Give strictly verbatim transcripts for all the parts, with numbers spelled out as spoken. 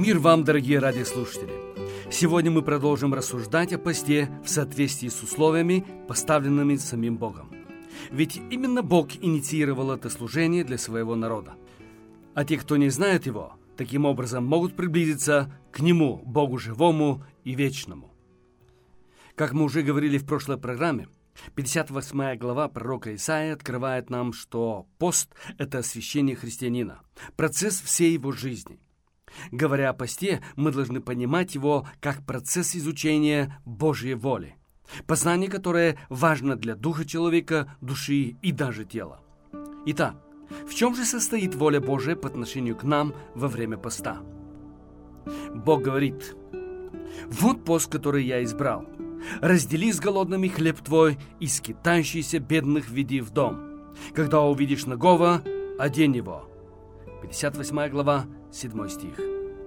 Мир вам, дорогие радиослушатели! Сегодня мы продолжим рассуждать о посте в соответствии с условиями, поставленными самим Богом. Ведь именно Бог инициировал это служение для своего народа. А те, кто не знает Его, таким образом могут приблизиться к Нему, Богу живому и вечному. Как мы уже говорили в прошлой программе, пятьдесят восьмая глава пророка Исаии открывает нам, что пост – это освящение христианина, процесс всей его жизни. Говоря о посте, мы должны понимать его как процесс изучения Божьей воли, познание, которое важно для духа человека, души и даже тела. Итак, в чем же состоит воля Божия по отношению к нам во время поста? Бог говорит: «Вот пост, который я избрал. Раздели с голодными хлеб твой, и скитающийся бедных веди в дом. Когда увидишь нагого, одень его». пятьдесят восьмая глава, седьмой стих.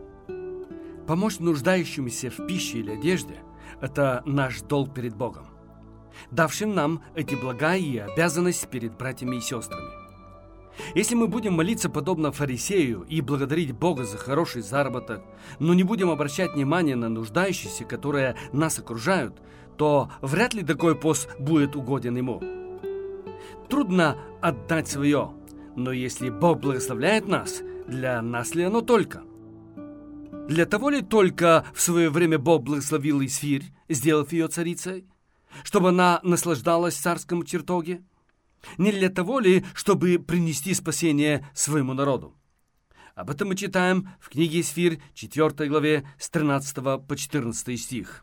Помочь нуждающимся в пище или одежде – это наш долг перед Богом, давшим нам эти блага и обязанность перед братьями и сестрами. Если мы будем молиться подобно фарисею и благодарить Бога за хороший заработок, но не будем обращать внимание на нуждающихся, которые нас окружают, то вряд ли такой пост будет угоден Ему. Трудно отдать свое, но если Бог благословляет нас, для нас ли оно только? Для того ли только в свое время Бог благословил Исфирь, сделав ее царицей, чтобы она наслаждалась в царском чертоге? Не для того ли, чтобы принести спасение своему народу? Об этом мы читаем в книге Исфирь, четвёртой главе, с тринадцатого по четырнадцатый стих.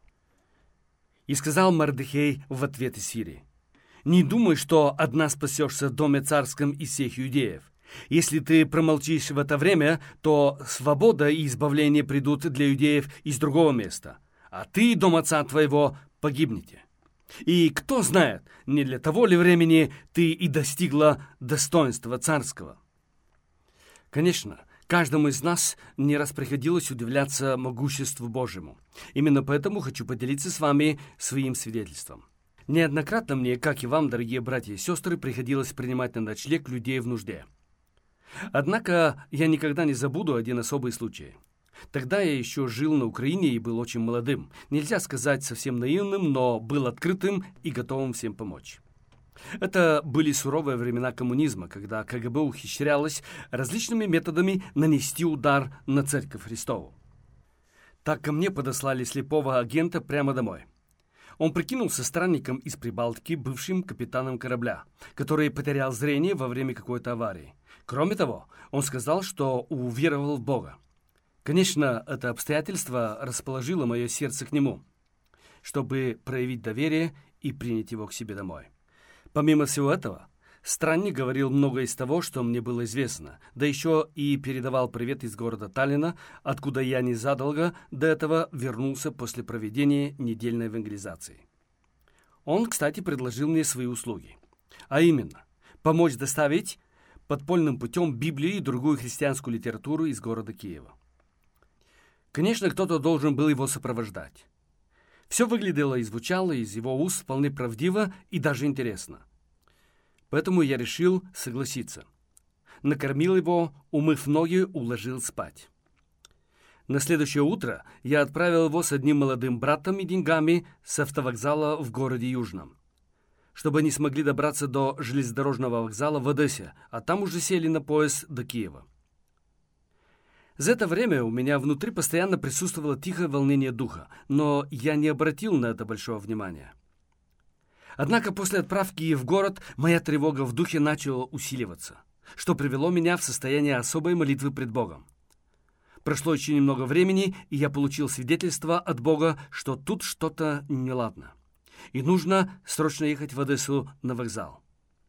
«И сказал Мордехей в ответ Исфире: не думай, что одна спасешься в доме царском из всех иудеев. Если ты промолчишь в это время, то свобода и избавление придут для иудеев из другого места, а ты и дом отца твоего погибнете. И кто знает, не для того ли времени ты и достигла достоинства царского». Конечно, каждому из нас не раз приходилось удивляться могуществу Божьему. Именно поэтому хочу поделиться с вами своим свидетельством. Неоднократно мне, как и вам, дорогие братья и сестры, приходилось принимать на ночлег людей в нужде. Однако я никогда не забуду один особый случай. Тогда я еще жил на Украине и был очень молодым. Нельзя сказать совсем наивным, но был открытым и готовым всем помочь. Это были суровые времена коммунизма, когда КГБ ухищрялось различными методами нанести удар на Церковь Христову. Так ко мне подослали слепого агента прямо домой. Он прикинулся странником из Прибалтики, бывшим капитаном корабля, который потерял зрение во время какой-то аварии. Кроме того, он сказал, что уверовал в Бога. Конечно, это обстоятельство расположило мое сердце к нему, чтобы проявить доверие и принять его к себе домой. Помимо всего этого, странник говорил многое из того, что мне было известно, да еще и передавал привет из города Таллина, откуда я незадолго до этого вернулся после проведения недельной евангелизации. Он, кстати, предложил мне свои услуги, а именно помочь доставить подпольным путем Библию и другую христианскую литературу из города Киева. Конечно, кто-то должен был его сопровождать. Все выглядело и звучало из его уст вполне правдиво и даже интересно. Поэтому я решил согласиться. Накормил его, умыв ноги, уложил спать. На следующее утро я отправил его с одним молодым братом и деньгами с автовокзала в городе Южном, чтобы они смогли добраться до железнодорожного вокзала в Одессе, а там уже сели на поезд до Киева. За это время у меня внутри постоянно присутствовало тихое волнение духа, но я не обратил на это большого внимания. Однако после отправки в город моя тревога в духе начала усиливаться, что привело меня в состояние особой молитвы пред Богом. Прошло еще немного времени, и я получил свидетельство от Бога, что тут что-то неладно, и нужно срочно ехать в Одессу на вокзал.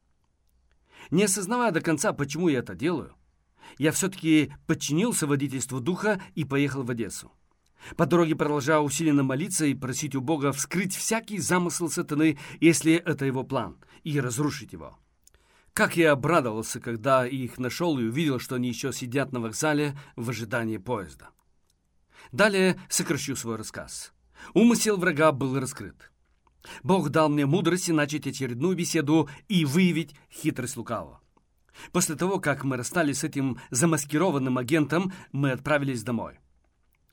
Не осознавая до конца, почему я это делаю, я все-таки подчинился водительству духа и поехал в Одессу. По дороге продолжал усиленно молиться и просить у Бога вскрыть всякий замысел сатаны, если это его план, и разрушить его. Как я обрадовался, когда их нашел и увидел, что они еще сидят на вокзале в ожидании поезда. Далее сокращу свой рассказ. Умысел врага был раскрыт. Бог дал мне мудрость начать очередную беседу и выявить хитрость лукавого. После того, как мы расстались с этим замаскированным агентом, мы отправились домой.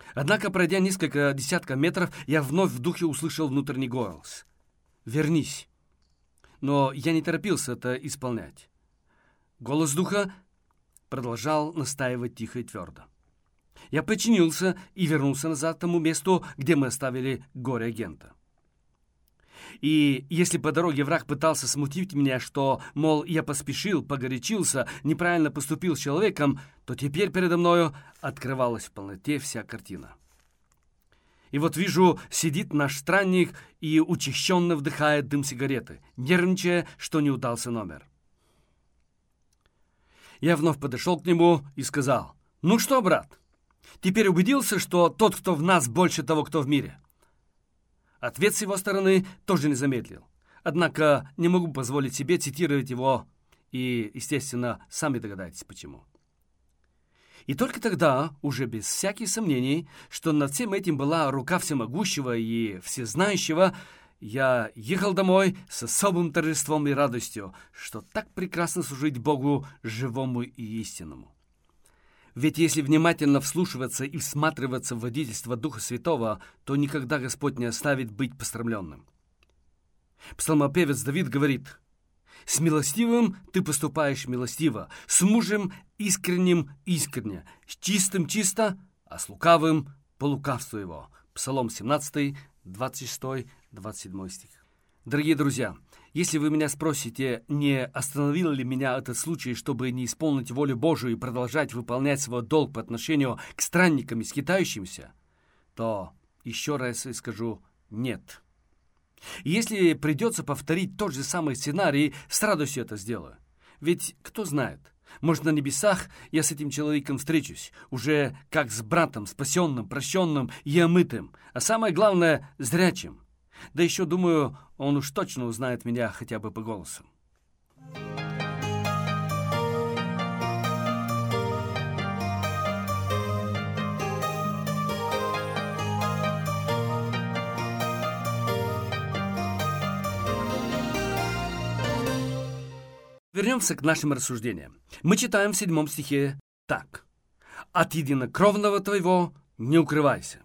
Однако, пройдя несколько десятков метров, я вновь в духе услышал внутренний голос: «Вернись». Но я не торопился это исполнять. Голос духа продолжал настаивать тихо и твердо. Я подчинился и вернулся назад к тому месту, где мы оставили горе-агента. И если по дороге враг пытался смутить меня, что, мол, я поспешил, погорячился, неправильно поступил с человеком, то теперь передо мною открывалась в полноте вся картина. И вот вижу, сидит наш странник и учащенно вдыхает дым сигареты, нервничая, что не удался номер. Я вновь подошел к нему и сказал: «Ну что, брат, теперь убедился, что тот, кто в нас, больше того, кто в мире?» Ответ с его стороны тоже не замедлил. Однако не могу позволить себе цитировать его, и, естественно, сами догадаетесь, почему. И только тогда, уже без всяких сомнений, что над всем этим была рука всемогущего и всезнающего, я ехал домой с особым торжеством и радостью, что так прекрасно служить Богу живому и истинному. Ведь если внимательно вслушиваться и всматриваться в водительство Духа Святого, то никогда Господь не оставит быть посрамленным. Псалмопевец Давид говорит: «С милостивым ты поступаешь милостиво, с мужем искренним искренне, с чистым чисто, а с лукавым по лукавству его». Псалом семнадцатый, двадцать шестой, двадцать седьмой стих. Дорогие друзья, если вы меня спросите, не остановил ли меня этот случай, чтобы не исполнить волю Божию и продолжать выполнять свой долг по отношению к странникам и скитающимся, то еще раз скажу «нет». И если придется повторить тот же самый сценарий, с радостью это сделаю. Ведь кто знает, может, на небесах я с этим человеком встречусь, уже как с братом, спасенным, прощенным и омытым, а самое главное, зрячим. Да еще, думаю, он уж точно узнает меня хотя бы по голосу. Вернемся к нашим рассуждениям. Мы читаем в седьмом стихе так: «От единокровного твоего не укрывайся».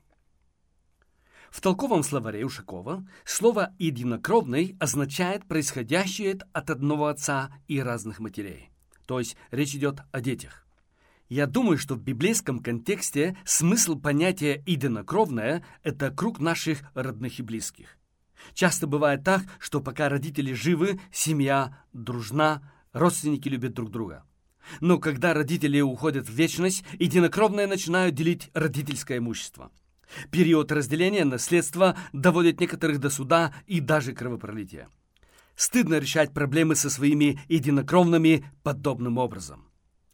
В толковом словаре Ушакова слово «единокровный» означает происходящее от одного отца и разных матерей. То есть речь идет о детях. Я думаю, что в библейском контексте смысл понятия «единокровное» — это круг наших родных и близких. Часто бывает так, что пока родители живы, семья дружна, родственники любят друг друга. Но когда родители уходят в вечность, единокровные начинают делить родительское имущество. Период разделения наследства доводит некоторых до суда и даже кровопролития. Стыдно решать проблемы со своими единокровными подобным образом.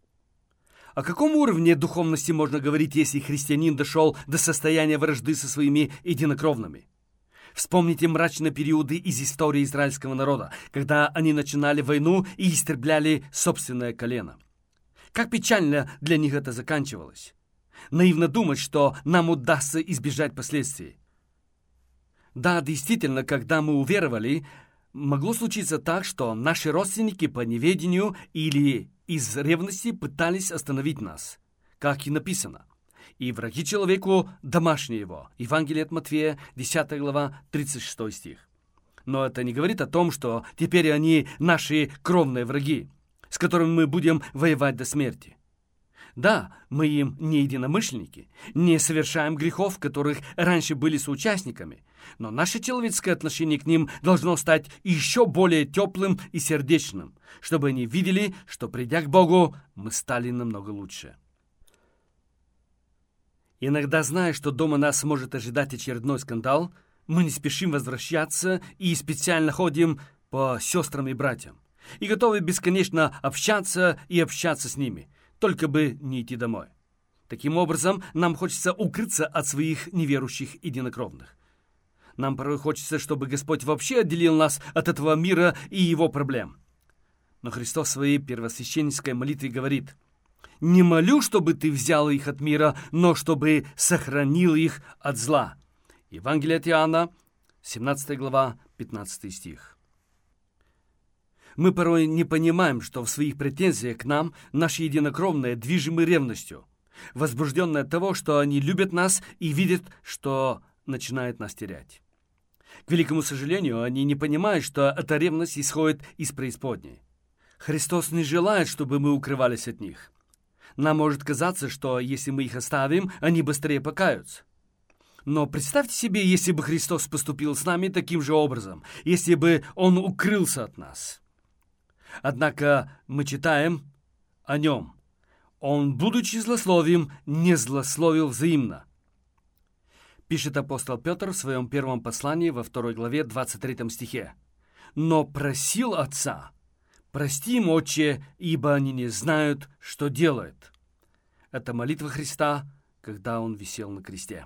О каком уровне духовности можно говорить, если христианин дошел до состояния вражды со своими единокровными? Вспомните мрачные периоды из истории израильского народа, когда они начинали войну и истребляли собственное колено. Как печально для них это заканчивалось. Наивно думать, что нам удастся избежать последствий. Да, действительно, когда мы уверовали, могло случиться так, что наши родственники по неведению или из ревности пытались остановить нас, как и написано. «И враги человеку домашние его». Евангелие от Матфея, десятая глава, тридцать шестой стих. Но это не говорит о том, что теперь они наши кровные враги, с которыми мы будем воевать до смерти. Да, мы им не единомышленники, не совершаем грехов, в которых раньше были соучастниками, но наше человеческое отношение к ним должно стать еще более теплым и сердечным, чтобы они видели, что, придя к Богу, мы стали намного лучше. Иногда, зная, что дома нас может ожидать очередной скандал, мы не спешим возвращаться и специально ходим по сестрам и братьям, и готовы бесконечно общаться и общаться с ними, только бы не идти домой. Таким образом, нам хочется укрыться от своих неверующих единокровных. Нам порой хочется, чтобы Господь вообще отделил нас от этого мира и его проблем. Но Христос в своей первосвященнической молитве говорит: «Не молю, чтобы ты взял их от мира, но чтобы сохранил их от зла». Евангелие от Иоанна, семнадцатая глава, пятнадцатый стих. Мы порой не понимаем, что в своих претензиях к нам наши единокровные движимы ревностью. возбужденные от того, что они любят нас и видят, что начинают нас терять. К великому сожалению, они не понимают, что эта ревность исходит из преисподней. Христос не желает, чтобы мы укрывались от них. Нам может казаться, что если мы их оставим, они быстрее покаются. Но представьте себе, если бы Христос поступил с нами таким же образом, если бы Он укрылся от нас. Однако мы читаем о Нем. Он, будучи злословием, не злословил взаимно. Пишет апостол Петр в своем первом послании во второй главе двадцать третьем стихе. «Но просил Отца, прости им, Отче, ибо они не знают, что делают». Это молитва Христа, когда Он висел на кресте.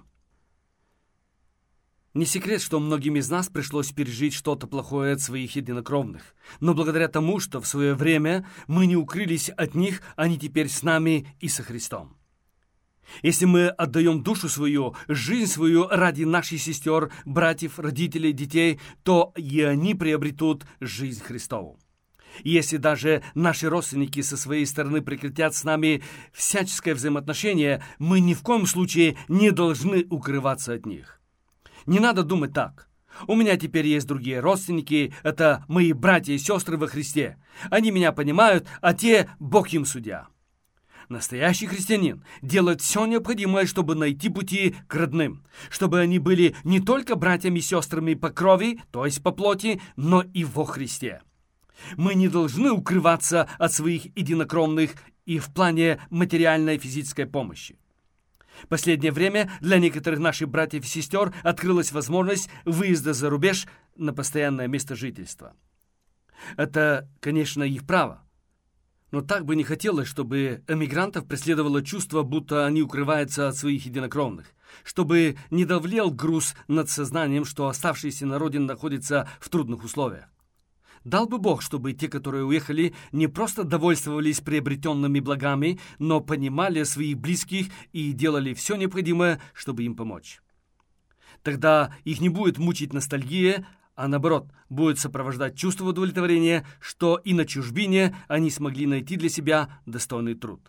Не секрет, что многим из нас пришлось пережить что-то плохое от своих единокровных. Но благодаря тому, что в свое время мы не укрылись от них, они теперь с нами и со Христом. Если мы отдаем душу свою, жизнь свою ради наших сестер, братьев, родителей, детей, то и они приобретут жизнь Христову. И если даже наши родственники со своей стороны прекратят с нами всяческое взаимоотношение, мы ни в коем случае не должны укрываться от них. Не надо думать так. У меня теперь есть другие родственники, это мои братья и сестры во Христе. Они меня понимают, а те – Бог им судья. Настоящий христианин делает все необходимое, чтобы найти пути к родным, чтобы они были не только братьями и сестрами по крови, то есть по плоти, но и во Христе. Мы не должны укрываться от своих единокровных и в плане материальной и физической помощи. В последнее время для некоторых наших братьев и сестер открылась возможность выезда за рубеж на постоянное место жительства. Это, конечно, их право. Но так бы не хотелось, чтобы эмигрантов преследовало чувство, будто они укрываются от своих единокровных, чтобы не давлел груз над сознанием, что оставшиеся на родине находятся в трудных условиях. Дал бы Бог, чтобы те, которые уехали, не просто довольствовались приобретенными благами, но понимали своих близких и делали все необходимое, чтобы им помочь. Тогда их не будет мучить ностальгия, а наоборот, будет сопровождать чувство удовлетворения, что и на чужбине они смогли найти для себя достойный труд.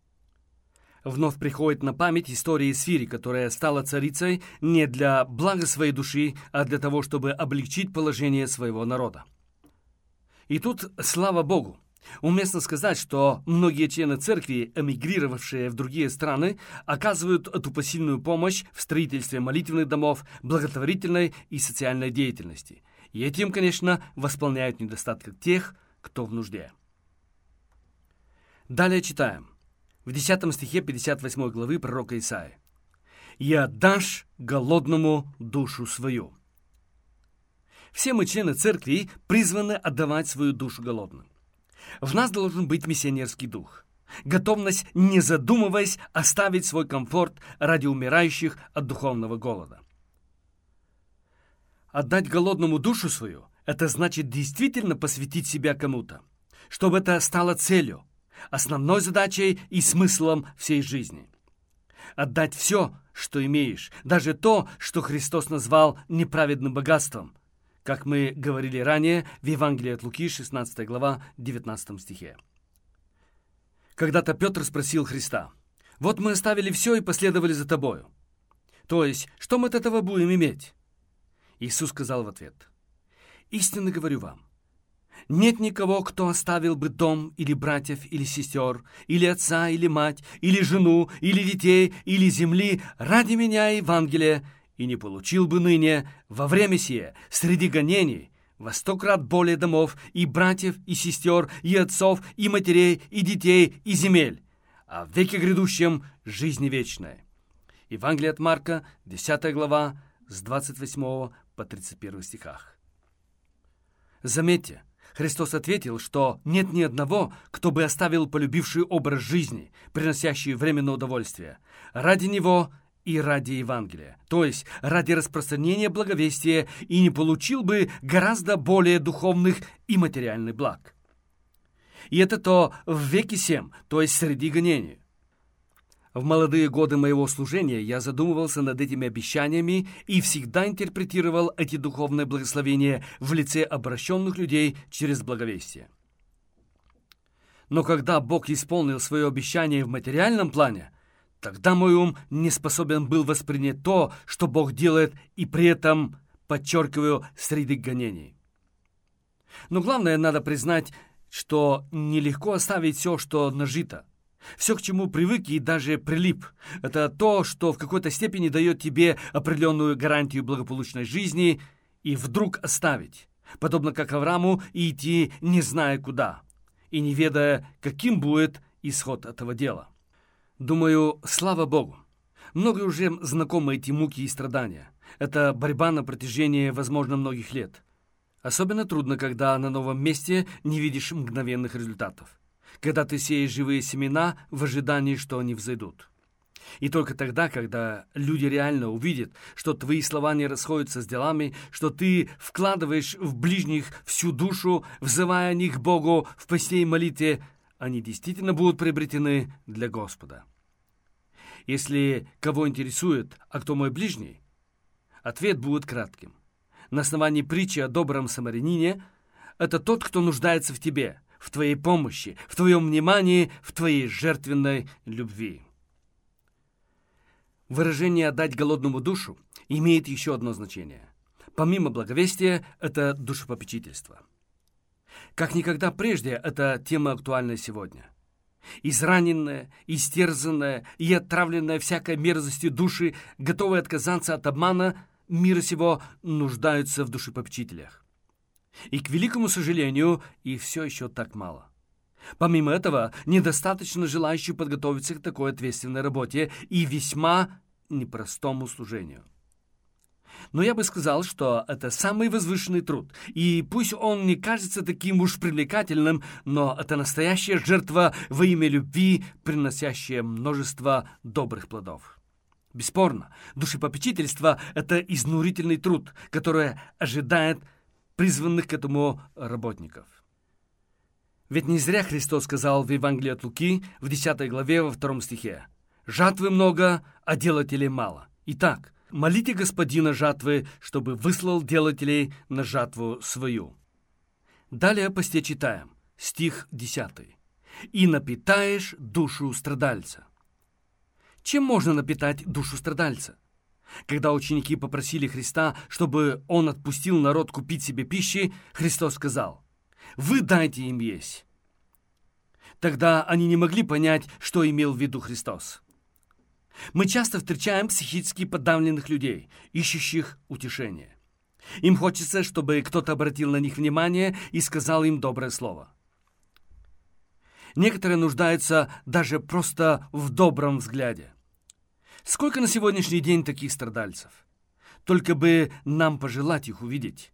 Вновь приходит на память история Эсфири, которая стала царицей не для блага своей души, а для того, чтобы облегчить положение своего народа. И тут, слава Богу, уместно сказать, что многие члены церкви, эмигрировавшие в другие страны, оказывают эту посильную помощь в строительстве молитвенных домов, благотворительной и социальной деятельности. И этим, конечно, восполняют недостатки тех, кто в нужде. Далее читаем. В десятом стихе пятьдесят восьмой главы пророка Исаии. «И отдашь голодному душу свою». Все мы, члены церкви, призваны отдавать свою душу голодным. В нас должен быть миссионерский дух, готовность, не задумываясь, оставить свой комфорт ради умирающих от духовного голода. Отдать голодному душу свою – это значит действительно посвятить себя кому-то, чтобы это стало целью, основной задачей и смыслом всей жизни. Отдать все, что имеешь, даже то, что Христос назвал неправедным богатством, как мы говорили ранее в Евангелии от Луки, шестнадцатая глава, девятнадцатом стихе. Когда-то Петр спросил Христа: «Вот мы оставили все и последовали за Тобою. То есть, что мы от этого будем иметь?» Иисус сказал в ответ: «Истинно говорю вам, нет никого, кто оставил бы дом или братьев, или сестер, или отца, или мать, или жену, или детей, или земли ради меня и Евангелия, и не получил бы ныне во время сие среди гонений во сто крат более домов и братьев, и сестер, и отцов, и матерей, и детей, и земель, а в веке грядущем жизни вечной». Евангелие от Марка, десятая глава, с двадцать восьмого по тридцать первый стихах. Заметьте, Христос ответил, что нет ни одного, кто бы оставил полюбивший образ жизни, приносящий временное удовольствие, ради Него и ради Евангелия, то есть ради распространения благовестия, и не получил бы гораздо более духовных и материальных благ. И это то в веке сем, то есть среди гонений. В молодые годы моего служения я задумывался над этими обещаниями и всегда интерпретировал эти духовные благословения в лице обращенных людей через благовестие. Но когда Бог исполнил свое обещание в материальном плане, Тогда мой ум не способен был воспринять то, что Бог делает, и при этом, подчеркиваю, среди гонений. Но главное, надо признать, что нелегко оставить все, что нажито. Все, к чему привык и даже прилип, это то, что в какой-то степени дает тебе определенную гарантию благополучной жизни, и вдруг оставить, подобно как Аврааму, и идти не зная куда, и не ведая, каким будет исход этого дела. Думаю, слава Богу, многие уже знакомы эти муки и страдания. Это борьба на протяжении, возможно, многих лет. Особенно трудно, когда на новом месте не видишь мгновенных результатов, когда ты сеешь живые семена в ожидании, что они взойдут. И только тогда, когда люди реально увидят, что твои слова не расходятся с делами, что ты вкладываешь в ближних всю душу, взывая о них Богу в посте и молитве, они действительно будут приобретены для Господа. Если кого интересует, а кто мой ближний, ответ будет кратким. На основании притчи о добром самарянине это тот, кто нуждается в тебе, в твоей помощи, в твоем внимании, в твоей жертвенной любви. Выражение «отдать голодному душу» имеет еще одно значение. Помимо благовестия, это душепопечительство. Как никогда прежде, эта тема актуальна сегодня. Израненная, истерзанная и отравленная всякой мерзостью души, готовые отказаться от обмана мира сего, нуждаются в душепопечителях. И, к великому сожалению, их все еще так мало. Помимо этого, недостаточно желающих подготовиться к такой ответственной работе и весьма непростому служению. Но я бы сказал, что это самый возвышенный труд, и пусть он не кажется таким уж привлекательным, но это настоящая жертва во имя любви, приносящая множество добрых плодов. Бесспорно, душепопечительство – это изнурительный труд, который ожидает призванных к этому работников. Ведь не зря Христос сказал в Евангелии от Луки в десятой главе во втором стихе: «Жатвы много, а делателей мало. Итак, молите Господина жатвы, чтобы выслал делателей на жатву свою». Далее о посте читаем, стих десятый. «И напитаешь душу страдальца». Чем можно напитать душу страдальца? Когда ученики попросили Христа, чтобы Он отпустил народ купить себе пищи, Христос сказал: «Вы дайте им есть». Тогда они не могли понять, что имел в виду Христос. Мы часто встречаем психически подавленных людей, ищущих утешения. Им хочется, чтобы кто-то обратил на них внимание и сказал им доброе слово. Некоторые нуждаются даже просто в добром взгляде. Сколько на сегодняшний день таких страдальцев? Только бы нам пожелать их увидеть.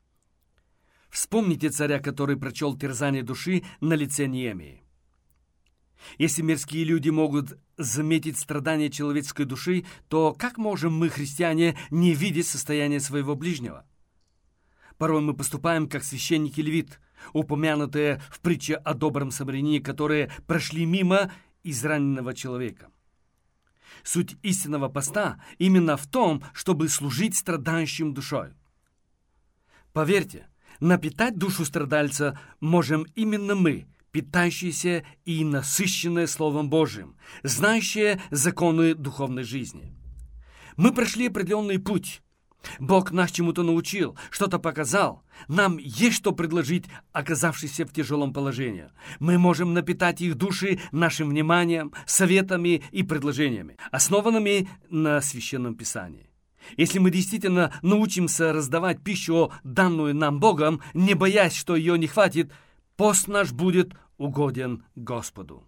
Вспомните царя, который прочел терзание души на лице Неемии. Если мирские люди могут заметить страдания человеческой души, то как можем мы, христиане, не видеть состояние своего ближнего? Порой мы поступаем как священники левит, упомянутые в притче о добром самарянине, которые прошли мимо израненного человека. Суть истинного поста именно в том, чтобы служить страдающим душой. Поверьте, напитать душу страдальца можем именно мы, питающиеся и насыщенные Словом Божьим, знающие законы духовной жизни. Мы прошли определенный путь. Бог нас чему-то научил, что-то показал. Нам есть что предложить, оказавшимся в тяжелом положении. Мы можем напитать их души нашим вниманием, советами и предложениями, основанными на Священном Писании. Если мы действительно научимся раздавать пищу, данную нам Богом, не боясь, что ее не хватит, пост наш будет угоден Господу.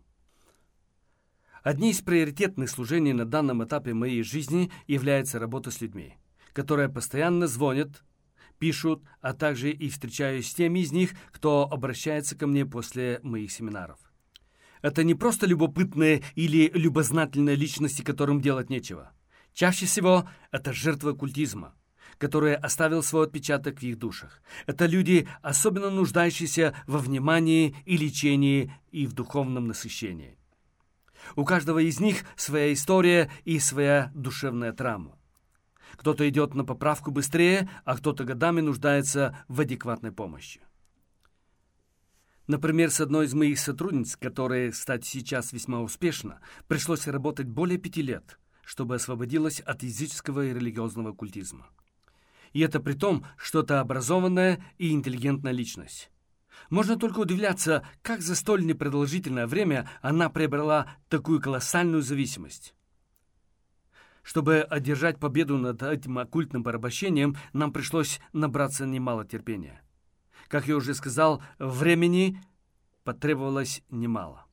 Одни из приоритетных служений на данном этапе моей жизни является работа с людьми, которые постоянно звонят, пишут, а также и встречаюсь с теми из них, кто обращается ко мне после моих семинаров. Это не просто любопытные или любознательные личности, которым делать нечего. Чаще всего это жертвы оккультизма, который оставил свой отпечаток в их душах. Это люди, особенно нуждающиеся во внимании и лечении и в духовном насыщении. У каждого из них своя история и своя душевная травма. Кто-то идет на поправку быстрее, а кто-то годами нуждается в адекватной помощи. Например, с одной из моих сотрудниц, которая, кстати, сейчас весьма успешна, пришлось работать более пяти лет, чтобы освободилась от языческого и религиозного культизма. И это при том, что это образованная и интеллигентная личность. Можно только удивляться, как за столь непродолжительное время она приобрела такую колоссальную зависимость. Чтобы одержать победу над этим оккультным порабощением, нам пришлось набраться немало терпения. Как я уже сказал, времени потребовалось немало.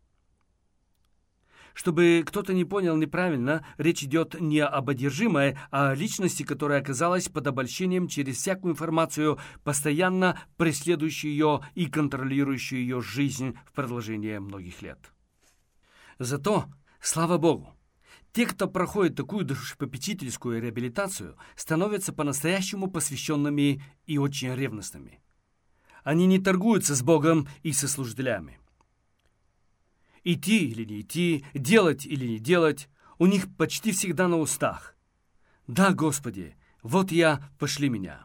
Чтобы кто-то не понял неправильно, речь идет не об одержимой, а о личности, которая оказалась под обольщением через всякую информацию, постоянно преследующую ее и контролирующую ее жизнь в продолжение многих лет. Зато, слава Богу, те, кто проходит такую душепопечительскую реабилитацию, становятся по-настоящему посвященными и очень ревностными. Они не торгуются с Богом и со служителями. Идти или не идти, делать или не делать, у них почти всегда на устах. «Да, Господи, вот я, пошли меня».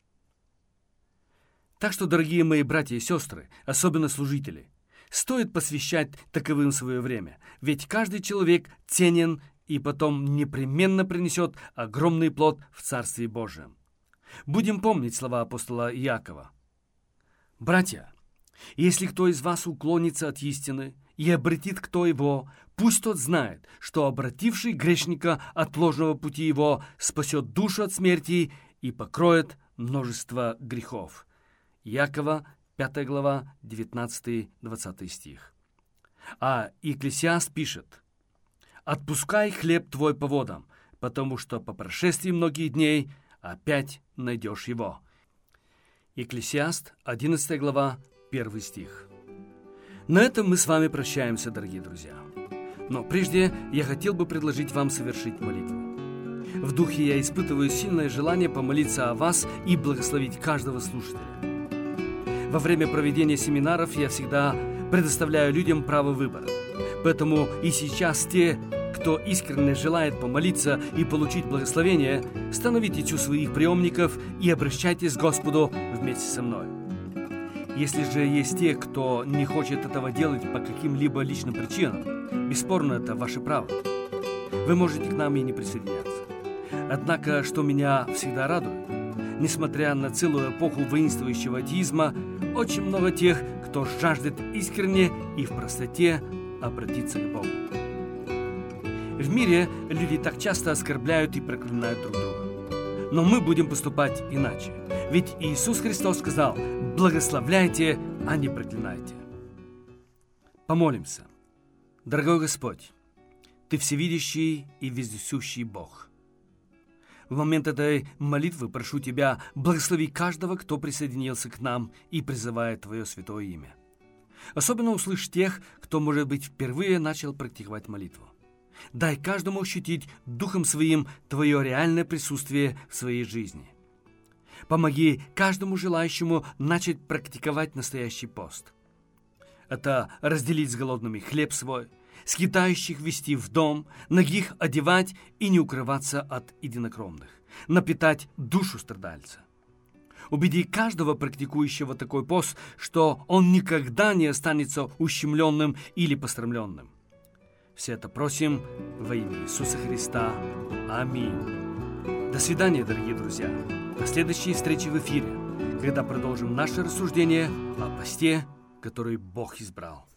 Так что, дорогие мои братья и сестры, особенно служители, стоит посвящать таковым свое время, ведь каждый человек ценен и потом непременно принесет огромный плод в Царстве Божьем. Будем помнить слова апостола Иакова. «Братья, если кто из вас уклонится от истины и обратит кто его, пусть тот знает, что обративший грешника от ложного пути его спасет душу от смерти и покроет множество грехов». Иакова, пятая глава, девятнадцатый-двадцатый стих. А Екклесиаст пишет: «Отпускай хлеб твой по водам, потому что по прошествии многих дней опять найдешь его». Екклесиаст, одиннадцатая глава, первый стих. На этом мы с вами прощаемся, дорогие друзья. Но прежде я хотел бы предложить вам совершить молитву. В духе я испытываю сильное желание помолиться о вас и благословить каждого слушателя. Во время проведения семинаров я всегда предоставляю людям право выбора. Поэтому и сейчас те, кто искренне желает помолиться и получить благословение, становитесь у своих приемников и обращайтесь к Господу вместе со мной. Если же есть те, кто не хочет этого делать по каким-либо личным причинам, бесспорно, это ваше право. Вы можете к нам и не присоединяться. Однако, что меня всегда радует, несмотря на целую эпоху воинствующего атеизма, очень много тех, кто жаждет искренне и в простоте обратиться к Богу. В мире люди так часто оскорбляют и проклинают друг друга. Но мы будем поступать иначе. Ведь Иисус Христос сказал: «Благословляйте, а не проклинайте». Помолимся. Дорогой Господь, Ты всевидящий и вездесущий Бог. В момент этой молитвы прошу Тебя, благослови каждого, кто присоединился к нам и призывает Твое святое имя. Особенно услышь тех, кто, может быть, впервые начал практиковать молитву. Дай каждому ощутить Духом Своим Твое реальное присутствие в своей жизни. Помоги каждому желающему начать практиковать настоящий пост. Это разделить с голодными хлеб свой, скитающих вести в дом, нагих одевать и не укрываться от единокровных, напитать душу страдальца. Убеди каждого практикующего такой пост, что он никогда не останется ущемленным или посрамленным. Все это просим во имя Иисуса Христа. Аминь. До свидания, дорогие друзья. До следующей встречи в эфире, когда продолжим наше рассуждение о посте, который Бог избрал.